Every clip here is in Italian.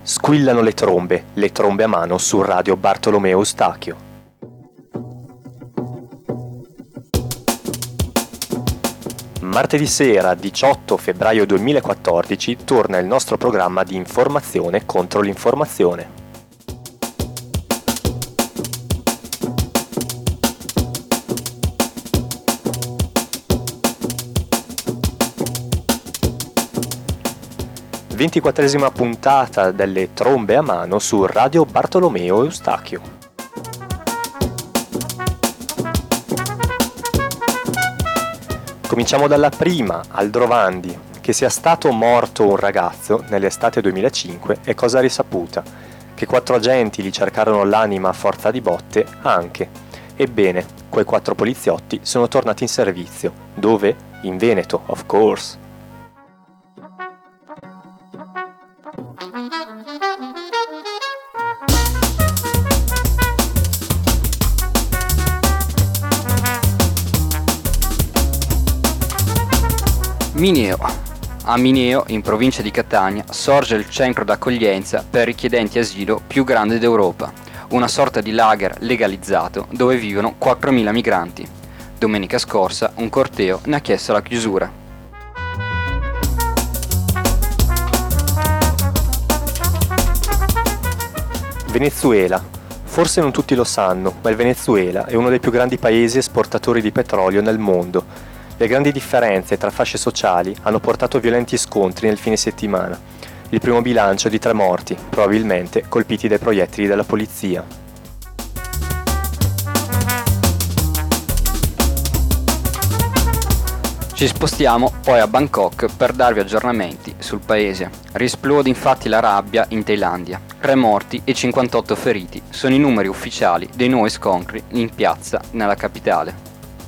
Squillano le trombe a mano su Radio Bartolomeo Eustachio. Martedì sera, 18 febbraio 2014, torna il nostro programma di informazione contro l'informazione. Ventiquattresima puntata delle trombe a mano su Radio Bartolomeo Eustachio. Cominciamo dalla prima, Aldrovandi. Che sia stato morto un ragazzo nell'estate 2005 è cosa risaputa. Che 4 agenti gli cercarono l'anima a forza di botte, anche. Ebbene, quei 4 poliziotti sono tornati in servizio. Dove? In Veneto, of course. Mineo. A Mineo, in provincia di Catania, sorge il centro d'accoglienza per richiedenti asilo più grande d'Europa, una sorta di lager legalizzato dove vivono 4.000 migranti. Domenica scorsa un corteo ne ha chiesto la chiusura. Venezuela. Forse non tutti lo sanno, ma il Venezuela è uno dei più grandi paesi esportatori di petrolio nel mondo. Le grandi differenze tra fasce sociali hanno portato violenti scontri nel fine settimana. Il primo bilancio di 3 morti, probabilmente colpiti dai proiettili della polizia. Ci spostiamo poi a Bangkok per darvi aggiornamenti sul paese. Riesplode infatti la rabbia in Thailandia. 3 morti e 58 feriti sono i numeri ufficiali dei nuovi scontri in piazza nella capitale.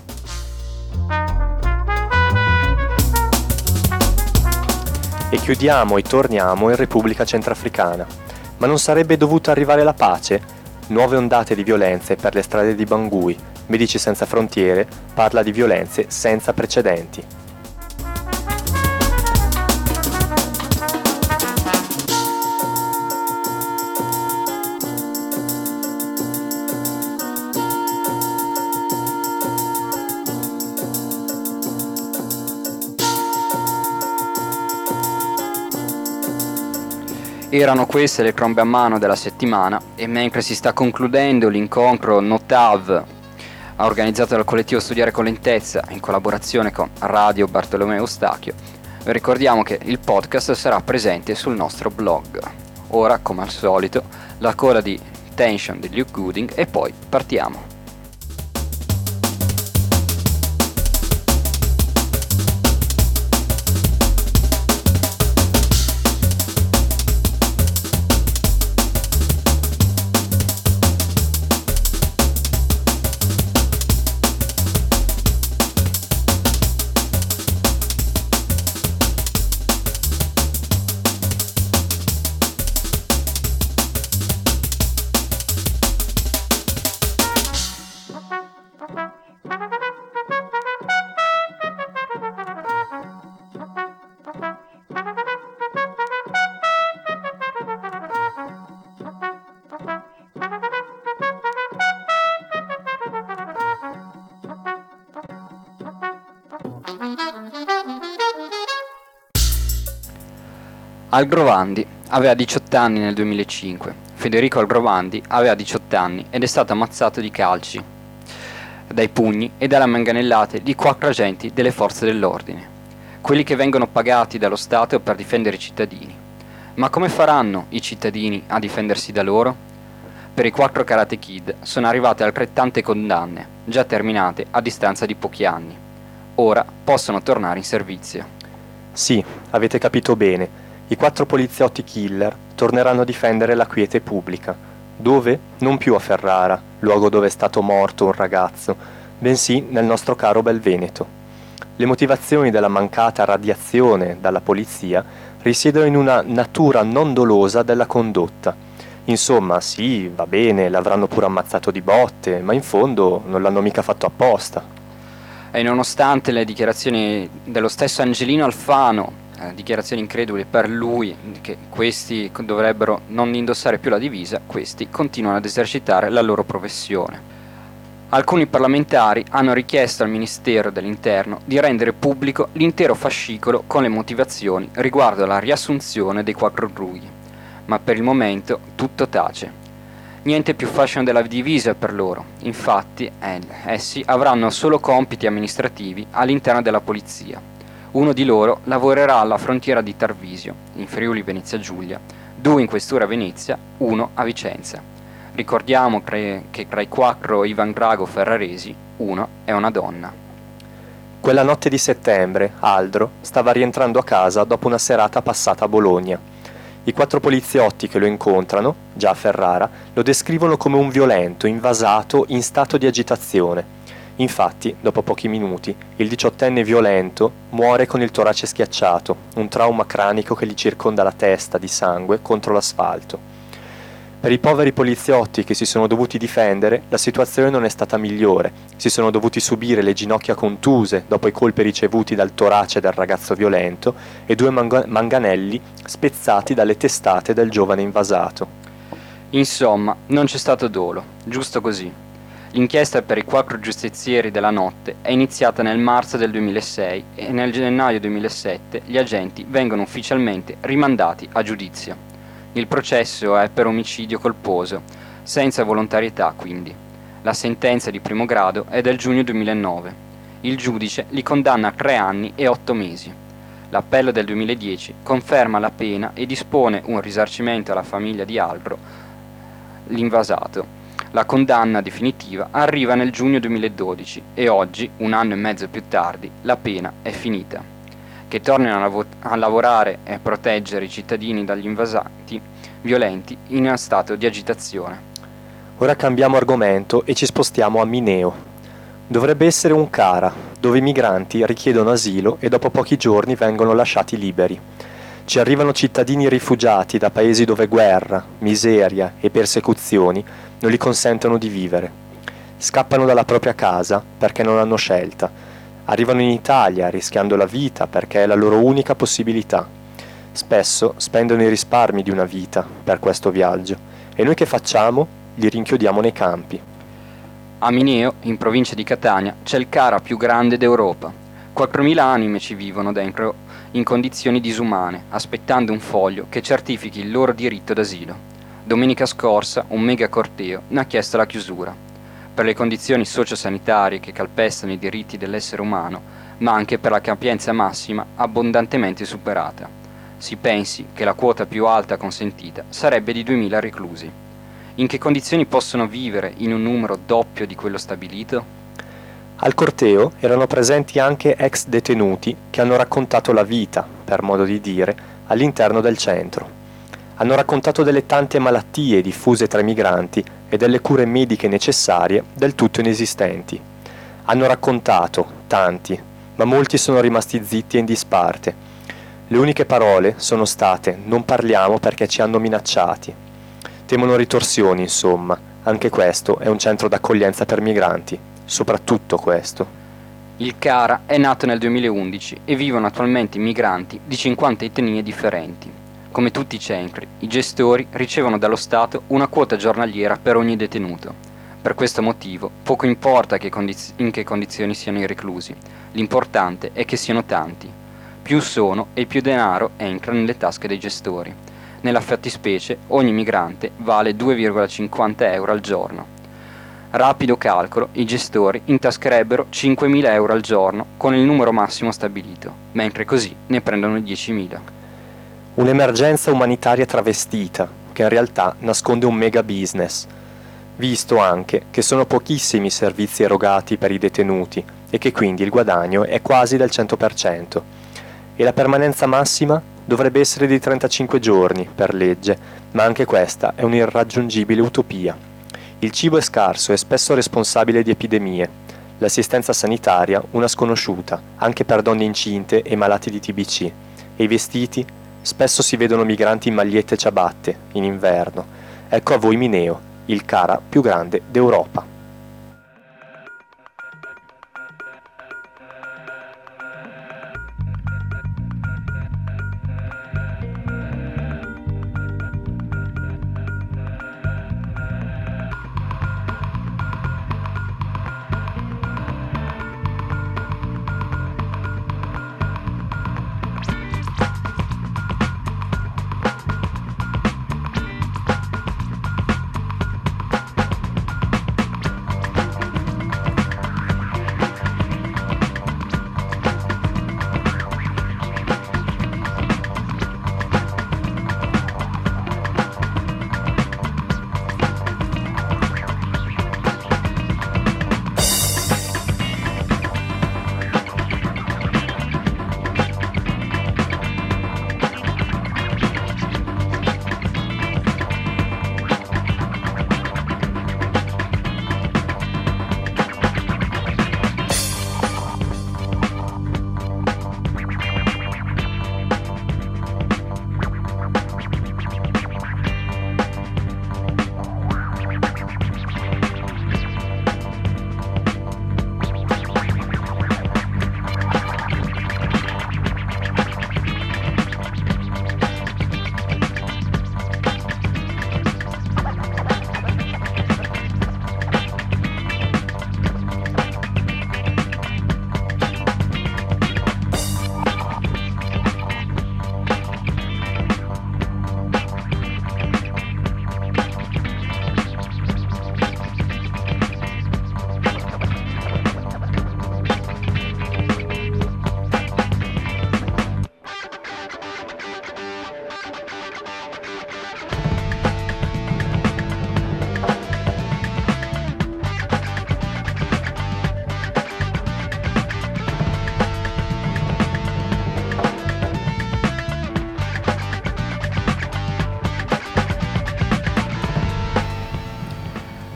E chiudiamo e torniamo in Repubblica Centrafricana. Ma non sarebbe dovuta arrivare la pace? Nuove ondate di violenze per le strade di Bangui. Medici Senza Frontiere parla di violenze senza precedenti. Erano queste le trombe a mano della settimana e mentre si sta concludendo l'incontro NOTAV organizzato dal collettivo Studiare con Lentezza in collaborazione con Radio Bartolomeo Eustachio, vi ricordiamo che il podcast sarà presente sul nostro blog. Ora, come al solito, la coda di Tension di Luke Gooding e poi partiamo. Aldrovandi aveva 18 anni nel 2005. Federico Aldrovandi aveva 18 anni ed è stato ammazzato di calci, dai pugni e dalle manganellate di 4 agenti delle forze dell'ordine, quelli che vengono pagati dallo Stato per difendere i cittadini. Ma come faranno i cittadini a difendersi da loro? Per i 4 Karate Kid sono arrivate altrettante condanne, già terminate a distanza di pochi anni. Ora possono tornare in servizio. Sì, avete capito bene. I 4 poliziotti killer torneranno a difendere la quiete pubblica. Dove? Non più a Ferrara, luogo dove è stato morto un ragazzo, bensì nel nostro caro bel Veneto. Le motivazioni della mancata radiazione dalla polizia risiedono in una natura non dolosa della condotta. Insomma, sì, va bene, l'avranno pure ammazzato di botte, ma in fondo non l'hanno mica fatto apposta. E nonostante le dichiarazioni dello stesso Angelino Alfano, dichiarazioni increduli per lui che questi dovrebbero non indossare più la divisa, questi continuano ad esercitare la loro professione. Alcuni parlamentari hanno richiesto al Ministero dell'Interno di rendere pubblico l'intero fascicolo con le motivazioni riguardo alla riassunzione dei 4 rughi, ma per il momento tutto tace. Niente più fashion della divisa per loro, infatti essi avranno solo compiti amministrativi all'interno della polizia. Uno di loro lavorerà alla frontiera di Tarvisio, in Friuli Venezia Giulia, 2 in questura a Venezia, 1 a Vicenza. Ricordiamo che tra i 4 Ivan Drago ferraresi, 1 è una donna. Quella notte di settembre, Aldro stava rientrando a casa dopo una serata passata a Bologna. I 4 poliziotti che lo incontrano, già a Ferrara, lo descrivono come un violento, invasato, in stato di agitazione. Infatti, dopo pochi minuti, il 18enne violento muore con il torace schiacciato, un trauma cranico che gli circonda la testa di sangue contro l'asfalto. Per i poveri poliziotti che si sono dovuti difendere, la situazione non è stata migliore. Si sono dovuti subire le ginocchia contuse dopo i colpi ricevuti dal torace del ragazzo violento e 2 manganelli spezzati dalle testate del giovane invasato. Insomma, non c'è stato dolo, giusto così. L'inchiesta per i 4 giustizieri della notte è iniziata nel marzo del 2006 e nel gennaio 2007 gli agenti vengono ufficialmente rimandati a giudizio. Il processo è per omicidio colposo, senza volontarietà quindi. La sentenza di primo grado è del giugno 2009. Il giudice li condanna a 3 anni e 8 mesi. L'appello del 2010 conferma la pena e dispone un risarcimento alla famiglia di Aldro, l'invasato. La condanna definitiva arriva nel giugno 2012 e oggi, 1 anno e mezzo più tardi, la pena è finita. Che tornino a lavorare e proteggere i cittadini dagli invasati violenti in stato di agitazione. Ora cambiamo argomento e ci spostiamo a Mineo. Dovrebbe essere un CARA, dove i migranti richiedono asilo e dopo pochi giorni vengono lasciati liberi. Ci arrivano cittadini rifugiati da paesi dove guerra, miseria e persecuzioni non gli consentono di vivere. Scappano dalla propria casa perché non hanno scelta. Arrivano in Italia rischiando la vita perché è la loro unica possibilità. Spesso spendono i risparmi di una vita per questo viaggio e noi che facciamo? Li rinchiudiamo nei campi. A Mineo, in provincia di Catania, c'è il CARA più grande d'Europa. 4.000 anime ci vivono dentro in condizioni disumane, aspettando un foglio che certifichi il loro diritto d'asilo. Domenica scorsa un mega corteo ne ha chiesto la chiusura. Per le condizioni sociosanitarie che calpestano i diritti dell'essere umano, ma anche per la capienza massima abbondantemente superata. Si pensi che la quota più alta consentita sarebbe di 2.000 reclusi. In che condizioni possono vivere in un numero doppio di quello stabilito? Al corteo erano presenti anche ex detenuti che hanno raccontato la vita, per modo di dire, all'interno del centro. Hanno raccontato delle tante malattie diffuse tra i migranti e delle cure mediche necessarie del tutto inesistenti. Hanno raccontato, tanti, ma molti sono rimasti zitti e in disparte. Le uniche parole sono state «non parliamo perché ci hanno minacciati». Temono ritorsioni, insomma. Anche questo è un centro d'accoglienza per migranti, soprattutto questo. Il CARA è nato nel 2011 e vivono attualmente migranti di 50 etnie differenti. Come tutti i centri, i gestori ricevono dallo Stato una quota giornaliera per ogni detenuto. Per questo motivo, poco importa in che condizioni siano i reclusi, l'importante è che siano tanti. Più sono e più denaro entra nelle tasche dei gestori. Nella fattispecie, ogni migrante vale 2,50 euro al giorno. Rapido calcolo, i gestori intascherebbero 5.000 euro al giorno con il numero massimo stabilito, mentre così ne prendono 10.000. Un'emergenza umanitaria travestita, che in realtà nasconde un mega business, visto anche che sono pochissimi i servizi erogati per i detenuti e che quindi il guadagno è quasi del 100%. E la permanenza massima dovrebbe essere di 35 giorni per legge, ma anche questa è un'irraggiungibile utopia. Il cibo è scarso e spesso responsabile di epidemie. L'assistenza sanitaria una sconosciuta, anche per donne incinte e malati di TBC. E i vestiti? Spesso si vedono migranti in magliette e ciabatte, in inverno. Ecco a voi Mineo, il CARA più grande d'Europa.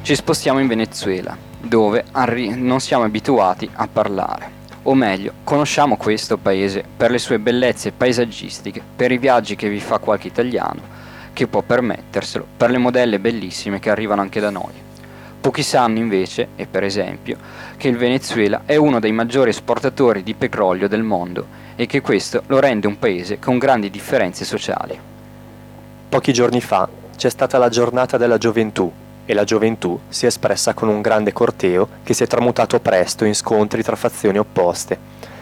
Ci spostiamo in Venezuela, dove non siamo abituati a parlare. O meglio, conosciamo questo paese per le sue bellezze paesaggistiche, per i viaggi che vi fa qualche italiano, che può permetterselo, per le modelle bellissime che arrivano anche da noi. Pochi sanno invece, e per esempio, che il Venezuela è uno dei maggiori esportatori di petrolio del mondo e che questo lo rende un paese con grandi differenze sociali. Pochi giorni fa c'è stata la giornata della gioventù e la gioventù si è espressa con un grande corteo che si è tramutato presto in scontri tra fazioni opposte.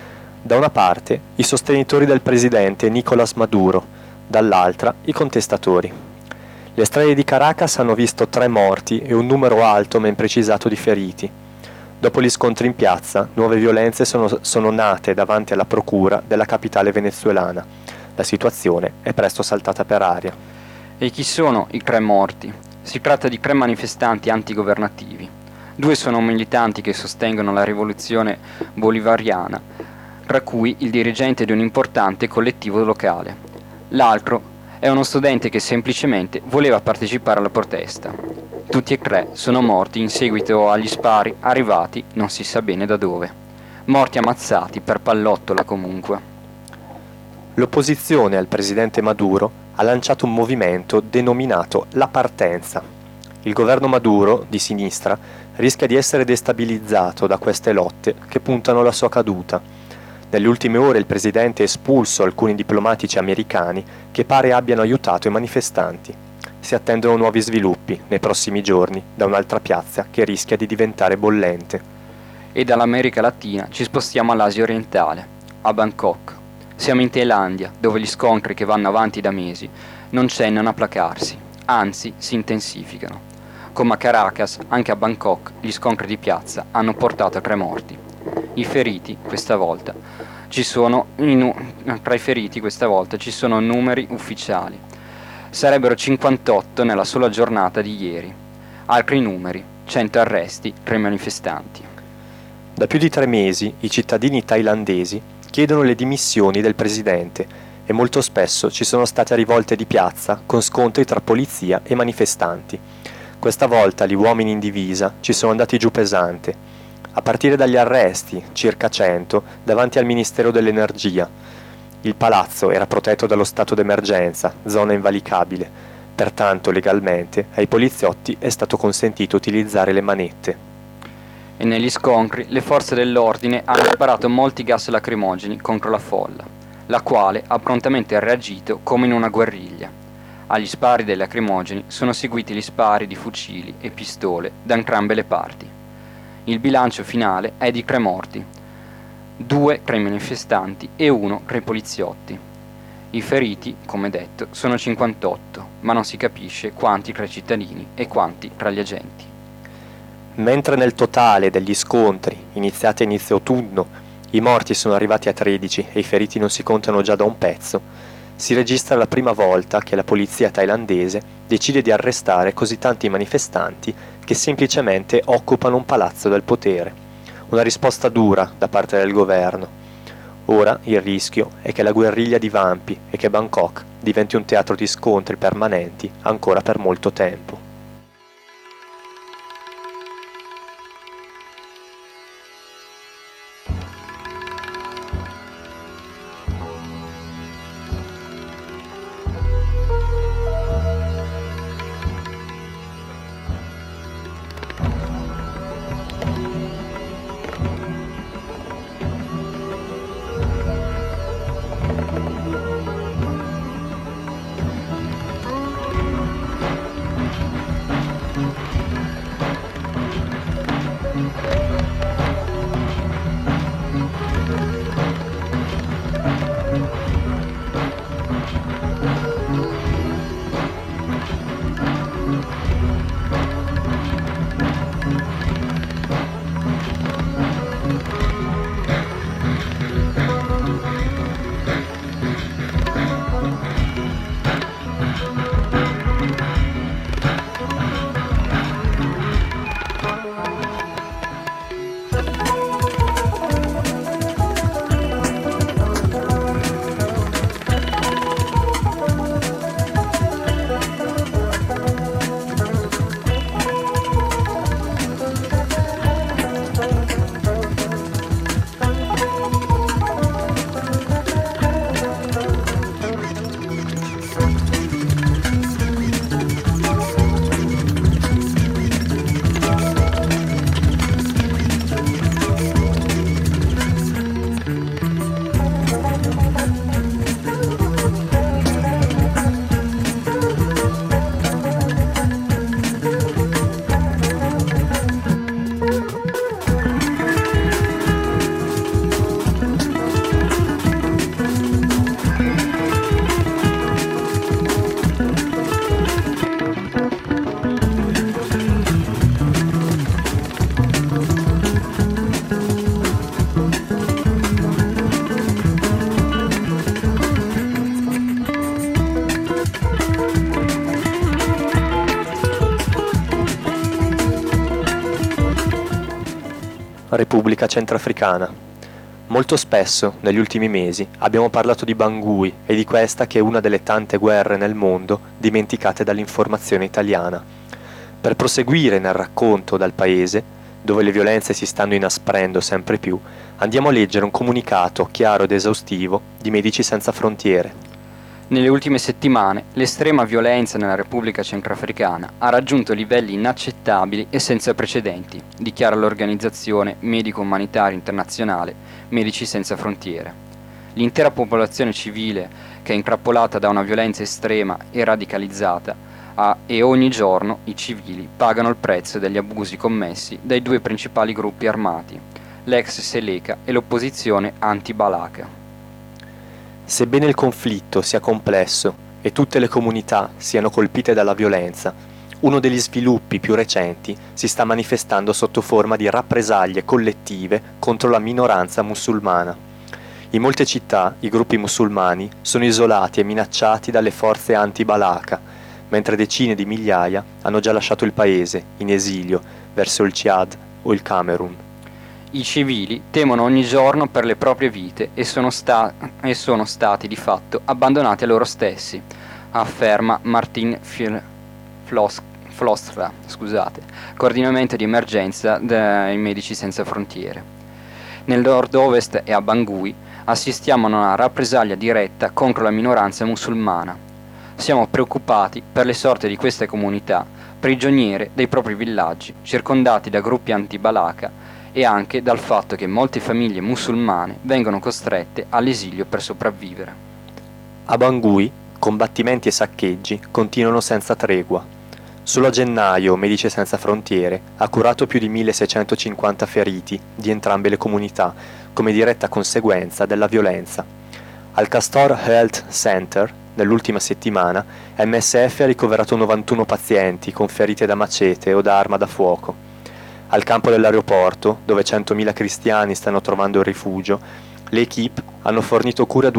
Da una parte i sostenitori del presidente Nicolás Maduro, dall'altra i contestatori. Le strade di Caracas hanno visto 3 morti e un numero alto ma imprecisato di feriti. Dopo gli scontri in piazza, nuove violenze sono nate davanti alla procura della capitale venezuelana. La situazione è presto saltata per aria. E chi sono i 3 morti? Si tratta di 3 manifestanti antigovernativi. 2 sono militanti che sostengono la rivoluzione bolivariana, tra cui il dirigente di un importante collettivo locale. L'altro è uno studente che semplicemente voleva partecipare alla protesta. Tutti e 3 sono morti in seguito agli spari arrivati non si sa bene da dove. Morti ammazzati per pallottola comunque. L'opposizione al presidente Maduro ha lanciato un movimento denominato La Partenza. Il governo Maduro, di sinistra, rischia di essere destabilizzato da queste lotte che puntano alla sua caduta. Nelle ultime ore il presidente ha espulso alcuni diplomatici americani che pare abbiano aiutato i manifestanti. Si attendono nuovi sviluppi nei prossimi giorni da un'altra piazza che rischia di diventare bollente. E dall'America Latina ci spostiamo all'Asia orientale, a Bangkok. Siamo in Thailandia, dove gli scontri che vanno avanti da mesi non cennano a placarsi, anzi si intensificano. Come a Caracas, anche a Bangkok gli scontri di piazza hanno portato a 3 morti. I feriti, questa volta, tra i feriti questa volta ci sono numeri ufficiali. Sarebbero 58 nella sola giornata di ieri. Altri numeri, 100 arresti, 3 manifestanti. Da più di 3 mesi i cittadini thailandesi chiedono le dimissioni del presidente e molto spesso ci sono state rivolte di piazza con scontri tra polizia e manifestanti. Questa volta gli uomini in divisa ci sono andati giù pesante, a partire dagli arresti, circa 100, davanti al Ministero dell'Energia. Il palazzo era protetto dallo stato d'emergenza, zona invalicabile, pertanto legalmente ai poliziotti è stato consentito utilizzare le manette. E negli scontri le forze dell'ordine hanno sparato molti gas lacrimogeni contro la folla, la quale ha prontamente reagito come in una guerriglia. Agli spari dei lacrimogeni sono seguiti gli spari di fucili e pistole da entrambe le parti. Il bilancio finale è di 3 morti, 2 tra i manifestanti e 1 tra i poliziotti. I feriti, come detto, sono 58, ma non si capisce quanti tra i cittadini e quanti tra gli agenti. Mentre nel totale degli scontri, iniziati a inizio autunno, i morti sono arrivati a 13 e i feriti non si contano già da un pezzo, si registra la prima volta che la polizia thailandese decide di arrestare così tanti manifestanti che semplicemente occupano un palazzo del potere. Una risposta dura da parte del governo. Ora il rischio è che la guerriglia divampi e che Bangkok diventi un teatro di scontri permanenti ancora per molto tempo. Repubblica Centrafricana. Molto spesso, negli ultimi mesi, abbiamo parlato di Bangui e di questa che è una delle tante guerre nel mondo dimenticate dall'informazione italiana. Per proseguire nel racconto dal paese, dove le violenze si stanno inasprendo sempre più, andiamo a leggere un comunicato chiaro ed esaustivo di Medici Senza Frontiere. Nelle ultime settimane l'estrema violenza nella Repubblica Centrafricana ha raggiunto livelli inaccettabili e senza precedenti, dichiara l'organizzazione medico-umanitaria internazionale Medici Senza Frontiere. L'intera popolazione civile, che è intrappolata da una violenza estrema e radicalizzata, e ogni giorno i civili pagano il prezzo degli abusi commessi dai due principali gruppi armati, l'ex Seleka e l'opposizione anti-Balaka. Sebbene il conflitto sia complesso e tutte le comunità siano colpite dalla violenza, uno degli sviluppi più recenti si sta manifestando sotto forma di rappresaglie collettive contro la minoranza musulmana. In molte città i gruppi musulmani sono isolati e minacciati dalle forze anti-Balaka, mentre decine di migliaia hanno già lasciato il paese in esilio verso il Ciad o il Camerun. I civili temono ogni giorno per le proprie vite e sono stati di fatto abbandonati a loro stessi, afferma Martin Flostra, coordinamento di emergenza dei Medici Senza Frontiere. Nel nord-ovest e a Bangui assistiamo a una rappresaglia diretta contro la minoranza musulmana. Siamo preoccupati per le sorti di queste comunità, prigioniere dei propri villaggi, circondati da gruppi anti-Balaka, e anche dal fatto che molte famiglie musulmane vengono costrette all'esilio per sopravvivere. A Bangui, combattimenti e saccheggi continuano senza tregua. Solo a gennaio Medici Senza Frontiere ha curato più di 1650 feriti di entrambe le comunità, come diretta conseguenza della violenza. Al Castor Health Center, nell'ultima settimana, MSF ha ricoverato 91 pazienti con ferite da macete o da arma da fuoco. Al campo dell'aeroporto, dove 100.000 cristiani stanno trovando rifugio, le equip hanno fornito cura a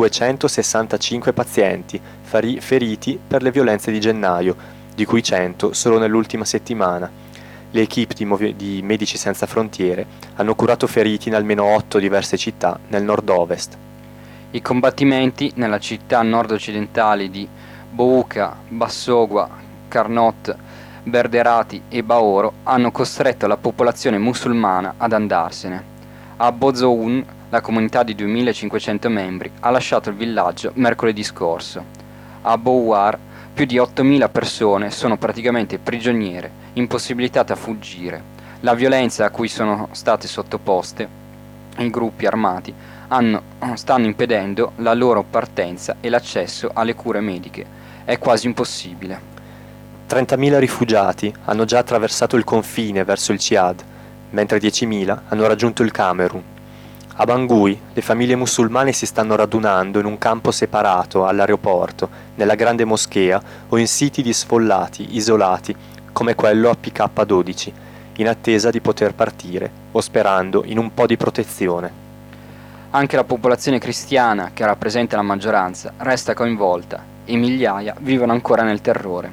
265 pazienti feriti per le violenze di gennaio, di cui 100 solo nell'ultima settimana. Le equip di Medici Senza Frontiere hanno curato feriti in almeno 8 diverse città nel nord-ovest. I combattimenti nella città nord-occidentali di Bouka, Bassogua, Carnot, Berderati e Baoro hanno costretto la popolazione musulmana ad andarsene. A Bozoun, la comunità di 2500 membri ha lasciato il villaggio mercoledì scorso. A Bouar, più di 8000 persone sono praticamente prigioniere, impossibilitate a fuggire. La violenza a cui sono state sottoposte i gruppi armati stanno impedendo la loro partenza e l'accesso alle cure mediche. È quasi impossibile. 30.000 rifugiati hanno già attraversato il confine verso il Ciad, mentre 10.000 hanno raggiunto il Camerun. A Bangui le famiglie musulmane si stanno radunando in un campo separato all'aeroporto, nella grande moschea o in siti di sfollati, isolati, come quello a PK12, in attesa di poter partire o sperando in un po' di protezione. Anche la popolazione cristiana, che rappresenta la maggioranza, resta coinvolta e migliaia vivono ancora nel terrore.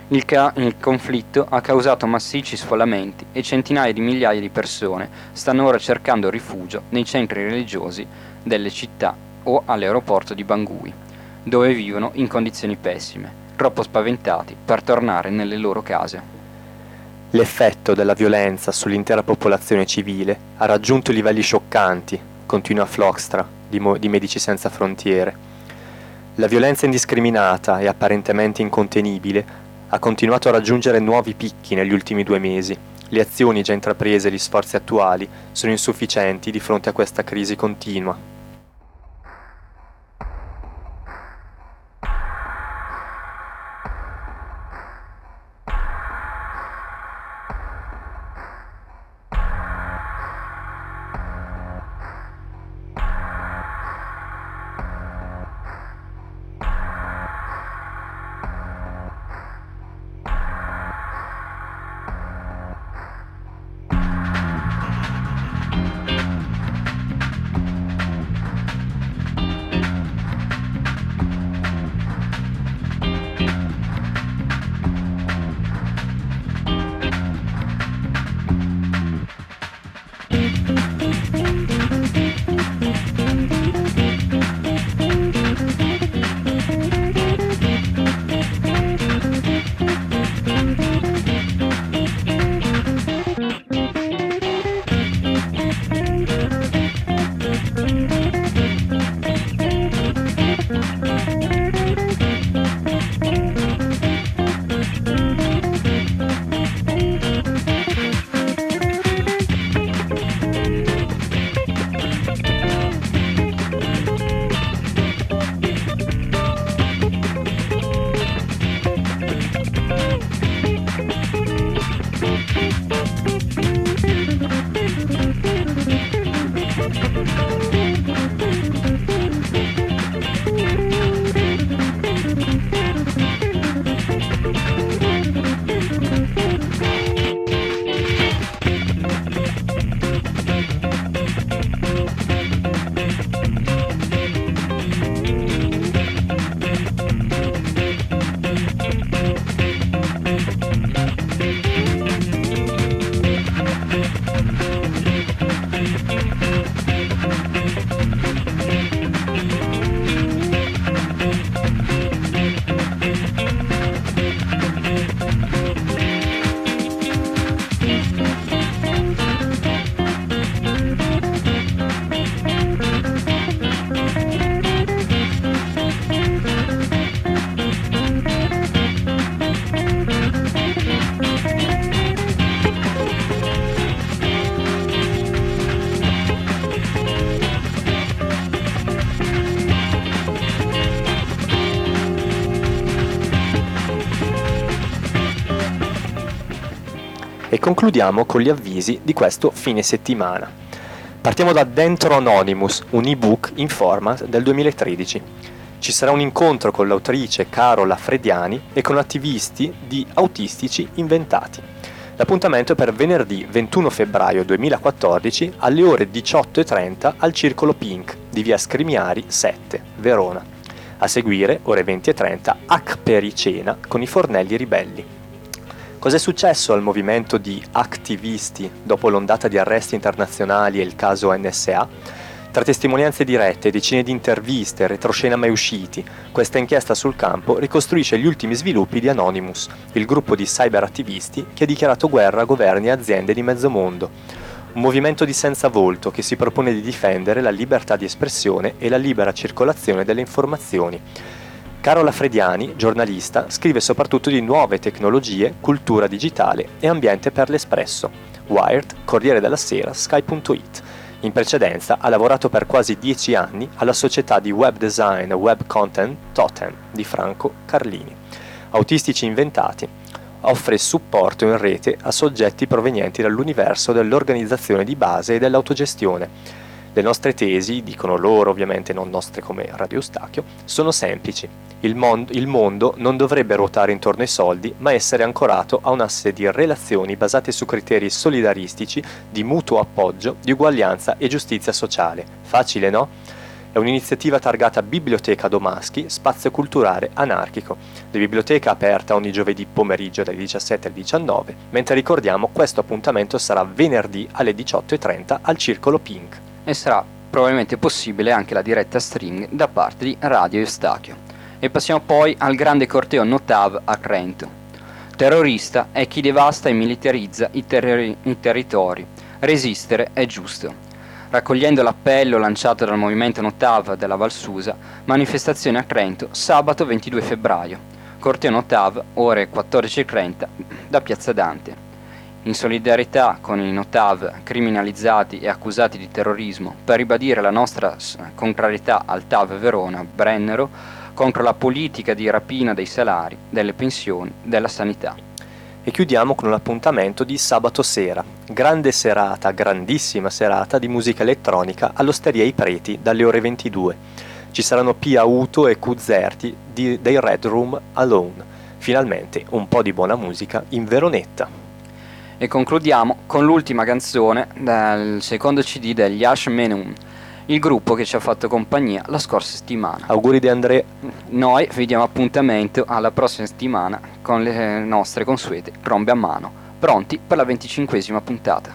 Il conflitto ha causato massicci sfollamenti e centinaia di migliaia di persone stanno ora cercando rifugio nei centri religiosi delle città o all'aeroporto di Bangui, dove vivono in condizioni pessime, troppo spaventati per tornare nelle loro case. L'effetto della violenza sull'intera popolazione civile ha raggiunto livelli scioccanti, continua Flockstra di Medici Senza Frontiere. La violenza indiscriminata e apparentemente incontenibile ha continuato a raggiungere nuovi picchi negli ultimi 2 mesi. Le azioni già intraprese e gli sforzi attuali sono insufficienti di fronte a questa crisi continua. e concludiamo con gli avvisi di questo fine settimana. Partiamo da Dentro Anonymous, un ebook in format del 2013. Ci sarà un incontro con l'autrice Carola Frediani e con attivisti di Autistici Inventati. L'appuntamento è per venerdì 21 febbraio 2014 alle ore 18:30 al Circolo Pink di via Scrimiari 7, Verona. A seguire, ore 20:30, Hack Pericena con i Fornelli Ribelli. Cos'è successo al movimento di attivisti dopo l'ondata di arresti internazionali e il caso NSA? Tra testimonianze dirette, decine di interviste, retroscena mai usciti, questa inchiesta sul campo ricostruisce gli ultimi sviluppi di Anonymous, il gruppo di cyberattivisti che ha dichiarato guerra a governi e aziende di mezzo mondo. Un movimento di senza volto che si propone di difendere la libertà di espressione e la libera circolazione delle informazioni. Carola Frediani, giornalista, scrive soprattutto di nuove tecnologie, cultura digitale e ambiente per l'espresso. Wired, Corriere della Sera, Sky.it. In precedenza ha lavorato per quasi 10 anni alla società di web design e web content Totem di Franco Carlini. Autistici Inventati offre supporto in rete a soggetti provenienti dall'universo dell'organizzazione di base e dell'autogestione. Le nostre tesi, dicono loro ovviamente, non nostre come Radio Eustachio, sono semplici. Il mondo non dovrebbe ruotare intorno ai soldi, ma essere ancorato a un asse di relazioni basate su criteri solidaristici, di mutuo appoggio, di uguaglianza e giustizia sociale. Facile, no? È un'iniziativa targata Biblioteca Domaschi, spazio culturale anarchico. La biblioteca è aperta ogni giovedì pomeriggio dalle 17 alle 19, mentre ricordiamo questo appuntamento sarà venerdì alle 18:30 al Circolo Pink. E sarà probabilmente possibile anche la diretta streaming da parte di Radio Eustachio. E passiamo poi al grande corteo Notav a Trento. Terrorista è chi devasta e militarizza i territori. Resistere è giusto. Raccogliendo l'appello lanciato dal movimento Notav della Valsusa, manifestazione a Trento sabato 22 febbraio. Corteo Notav, ore 14:30 da Piazza Dante. In solidarietà con i Notav criminalizzati e accusati di terrorismo, per ribadire la nostra contrarietà al TAV Verona Brennero contro la politica di rapina dei salari, delle pensioni, della sanità. E chiudiamo con un appuntamento di sabato sera, grande serata, grandissima serata di musica elettronica all'Osteria I Preti dalle ore 22. Ci saranno Pia Uto e Cuzzerti dei Red Room Alone. Finalmente un po' di buona musica in Veronetta. E concludiamo con l'ultima canzone dal secondo CD degli Ash Menum, il gruppo che ci ha fatto compagnia la scorsa settimana. Auguri di Andrea. Noi vi diamo appuntamento alla prossima settimana con le nostre consuete trombe a mano, pronti per la 25esima puntata.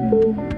Thank you.